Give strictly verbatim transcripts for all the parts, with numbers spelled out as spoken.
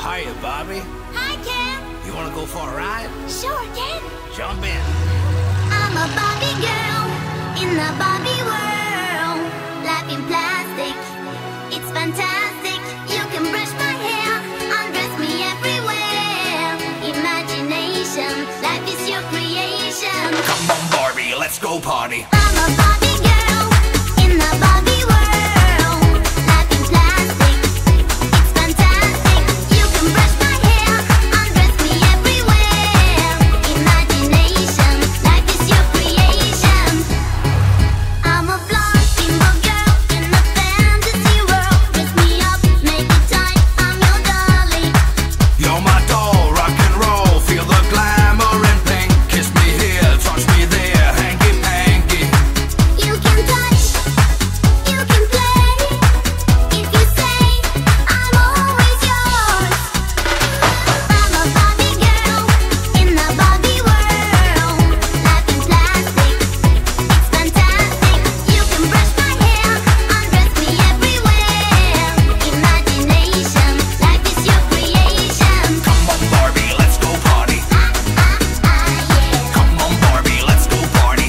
Hiya, Bobby. Hi, Ken. You wanna go for a ride? Sure, Ken. Jump in. I'm a Barbie girl in the Barbie world. Life in plastic, it's fantastic. You can brush my hair, undress me everywhere. Imagination, life is your creation. Come on, Barbie, let's go party. I'm a Barbie girl in the Barbie world. Life in plastic, it's fantastic. You can brush my hair, undress me everywhere. Imagination, life is your creation. I'm a blonde bimbo girl in a fantasy world. Dress me up, make it tight, I'm your darling. You're my doll, rock and roll. Feel the glamour and pink. Kiss me here, touch me there, hanky panky. You can touch, you can play. If you say, I'm always yours. I'm a Barbie girl in the Barbie world. Life in plastic, it's fantastic. You can brush my hair, undress me everywhere. Imagination, life is your creation. Come on, Barbie, let's go party. Ah, ah, yeah. Come on, Barbie, let's go party.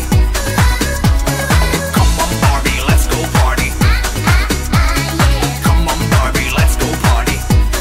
Come on, Barbie, let's go party. Ah, yeah. Come on, Barbie, let's go party.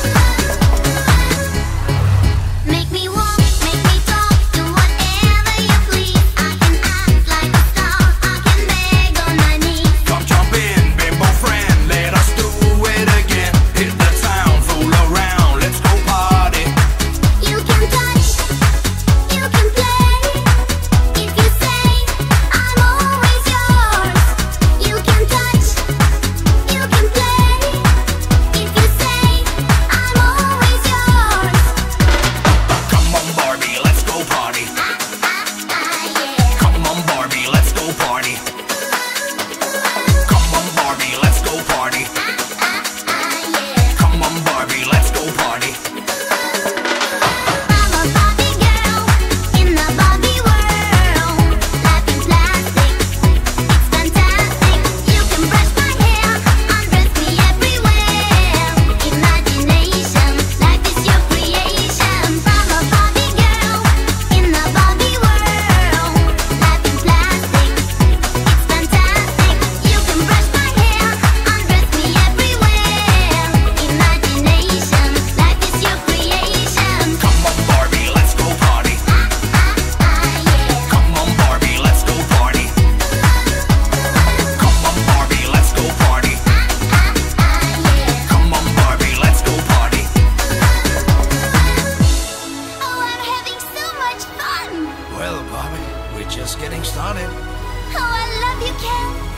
Make me walk, make me talk, do whatever you please. I can act like a star, I can beg on my knees. Come jump in, bimbo friend, let us do it again. Hit the town, fool around, let's go party. You can touch, you can play. If you say, I'm always yours. You can touch, you can play. If you say, I'm always yours. Come on, Barbie, let's go party. Ah, ah, yeah. Come on, Barbie, let's go party. Come on, Barbie, let's go party. Ah, yeah. Come on, Barbie, let's go party. I'm a Barbie girl in the Barbie world. Life in plastic, it's fantastic. You can brush my hair, undress me everywhere. Imagination, life is your creation. I'm a Barbie girl in the Barbie world. Life in plastic, it's fantastic. You can brush my hair, undress me everywhere. Imagination, life is your creation. Come on, Barbie, let's go party. yeah. Come on, Barbie, let's go party. Come on, Barbie, let's go party. yeah. Come on, Barbie, let's go party. Oh, I'm having so much fun. Well, Barbie, we're just getting started. Oh, I love you, Ken.